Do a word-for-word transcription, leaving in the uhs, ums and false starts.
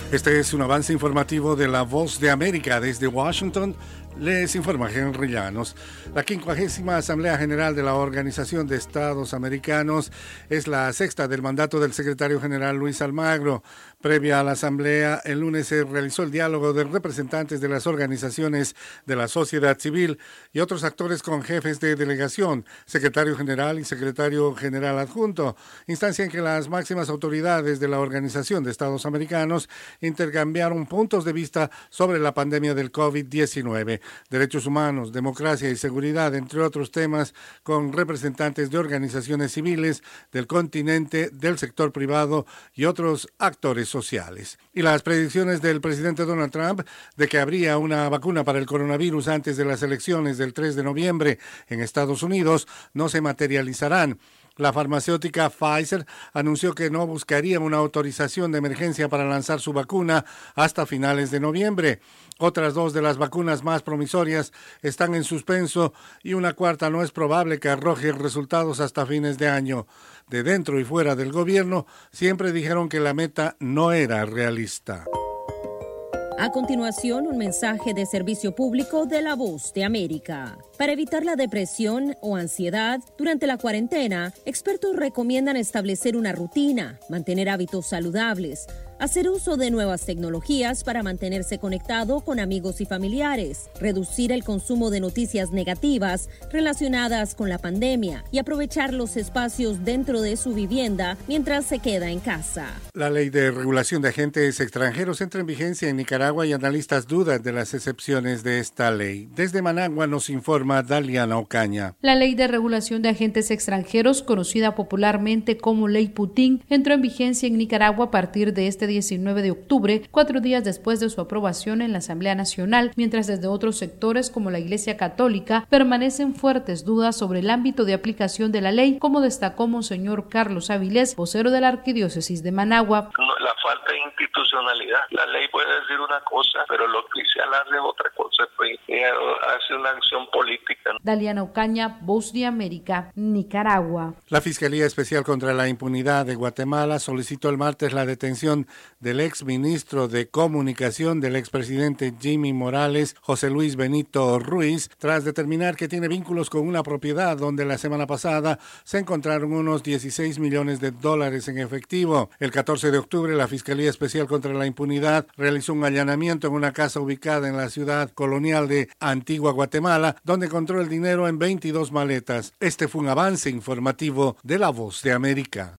Este es un avance informativo de La Voz de América. Desde Washington les informa Henry Llanos. La quincuagésima Asamblea General de la Organización de Estados Americanos es la sexta del mandato del secretario general Luis Almagro. Previa a la asamblea, el lunes se realizó el diálogo de representantes de las organizaciones de la sociedad civil y otros actores con jefes de delegación, secretario general y secretario general adjunto, instancia en que las máximas autoridades de la Organización de Estados Americanos intercambiaron puntos de vista sobre la pandemia del COVID diecinueve, derechos humanos, democracia y seguridad, entre otros temas, con representantes de organizaciones civiles, del continente, del sector privado y otros actores sociales. Y las predicciones del presidente Donald Trump de que habría una vacuna para el coronavirus antes de las elecciones del tres de noviembre en Estados Unidos no se materializarán. La farmacéutica Pfizer anunció que no buscaría una autorización de emergencia para lanzar su vacuna hasta finales de noviembre. Otras dos de las vacunas más promisorias están en suspenso y una cuarta no es probable que arroje resultados hasta fines de año. De dentro y fuera del gobierno siempre dijeron que la meta no era realista. A continuación, un mensaje de servicio público de La Voz de América. Para evitar la depresión o ansiedad durante la cuarentena, expertos recomiendan establecer una rutina, mantener hábitos saludables, hacer uso de nuevas tecnologías para mantenerse conectado con amigos y familiares, reducir el consumo de noticias negativas relacionadas con la pandemia y aprovechar los espacios dentro de su vivienda mientras se queda en casa. La ley de regulación de agentes extranjeros entra en vigencia en Nicaragua y analistas dudan de las excepciones de esta ley. Desde Managua nos informa Daliana Ocaña. La ley de regulación de agentes extranjeros, conocida popularmente como Ley Putin, entró en vigencia en Nicaragua a partir de este diecinueve de octubre, cuatro días después de su aprobación en la Asamblea Nacional, mientras desde otros sectores como la Iglesia Católica permanecen fuertes dudas sobre el ámbito de aplicación de la ley, como destacó Monseñor Carlos Avilés, vocero de la Arquidiócesis de Managua. No, la falta de institucionalidad. La ley puede decir una cosa, pero lo oficial hace otra cosa, pues, hace una acción política. Daliana Ocaña, Voz de América, Nicaragua. La Fiscalía Especial contra la Impunidad de Guatemala solicitó el martes la detención del ex ministro de Comunicación del expresidente Jimmy Morales, José Luis Benito Ruiz, tras determinar que tiene vínculos con una propiedad donde la semana pasada se encontraron unos dieciséis millones de dólares en efectivo. El catorce de octubre, la Fiscalía Especial contra la Impunidad realizó un allanamiento en una casa ubicada en la ciudad colonial de Antigua Guatemala, donde encontró el dinero en veintidós maletas. Este fue un avance informativo de La Voz de América.